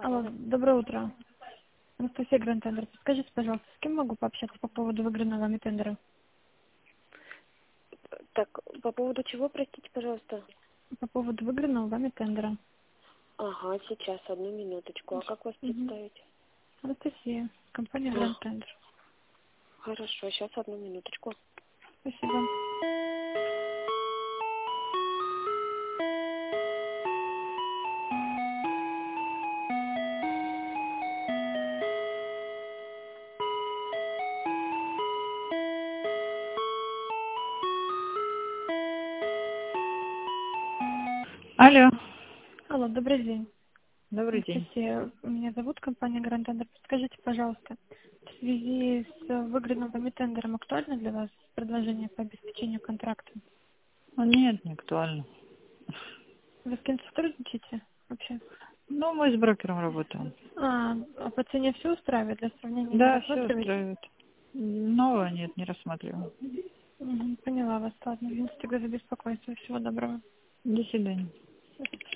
Алло, доброе утро. Анастасия Гранд-тендер. Скажите, пожалуйста, с кем могу пообщаться по поводу выигранного вами тендера? Так, по поводу чего, простите, пожалуйста? По поводу выигранного вами тендера. Ага, сейчас, одну минуточку. А как вас Мгм. представить? Анастасия, компания А, Гранд-тендер. хорошо, сейчас, одну минуточку. Спасибо. Алло, Алло, добрый день. добрый день. Анастасия, меня зовут компания Гранд-тендер. Скажите, пожалуйста, в связи с выигранным вами тендером актуально для вас предложение по обеспечению контракта? Ну, нет, не актуально. Вы с кем сотрудничаете вообще? Ну, мы с брокером работаем. А по цене все устраивает? Для сравнения не Да, все рассматриваете? устраивает. Нового нет, не рассматриваем. Поняла вас, ладно. Тогда за беспокойство. Всего доброго. До свидания. До свидания.